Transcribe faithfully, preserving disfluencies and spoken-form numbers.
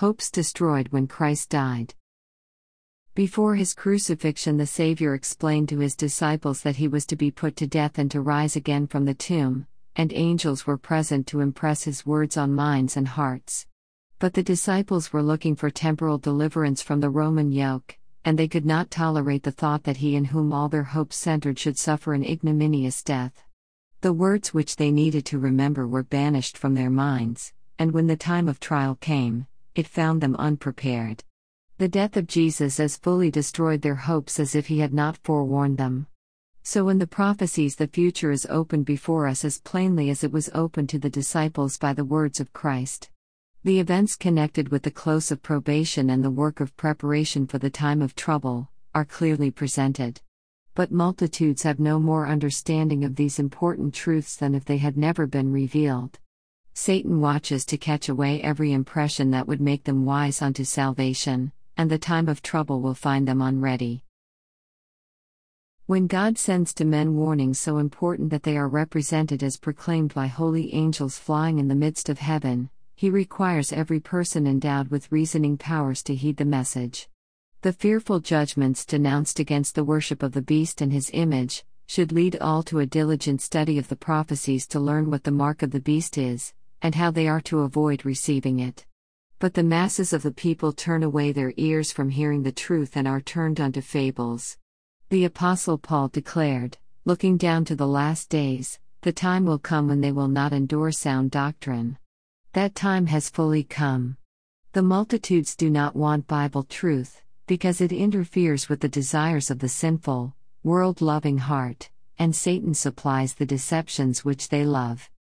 Hopes destroyed when Christ died. Before his crucifixion, the Savior explained to his disciples that he was to be put to death and to rise again from the tomb, and angels were present to impress his words on minds and hearts. But the disciples were looking for temporal deliverance from the Roman yoke, and they could not tolerate the thought that he in whom all their hopes centered should suffer an ignominious death. The words which they needed to remember were banished from their minds, and when the time of trial came, it found them unprepared. The death of Jesus as fully destroyed their hopes as if he had not forewarned them. So in the prophecies the future is opened before us as plainly as it was opened to the disciples by the words of Christ. The events connected with the close of probation and the work of preparation for the time of trouble are clearly presented. But multitudes have no more understanding of these important truths than if they had never been revealed. Satan watches to catch away every impression that would make them wise unto salvation, and the time of trouble will find them unready. When God sends to men warnings so important that they are represented as proclaimed by holy angels flying in the midst of heaven, he requires every person endowed with reasoning powers to heed the message. The fearful judgments denounced against the worship of the beast and his image should lead all to a diligent study of the prophecies to learn what the mark of the beast is, and how they are to avoid receiving it. But the masses of the people turn away their ears from hearing the truth and are turned unto fables. The Apostle Paul declared, looking down to the last days, the time will come when they will not endure sound doctrine. That time has fully come. The multitudes do not want Bible truth, because it interferes with the desires of the sinful, world-loving heart, and Satan supplies the deceptions which they love.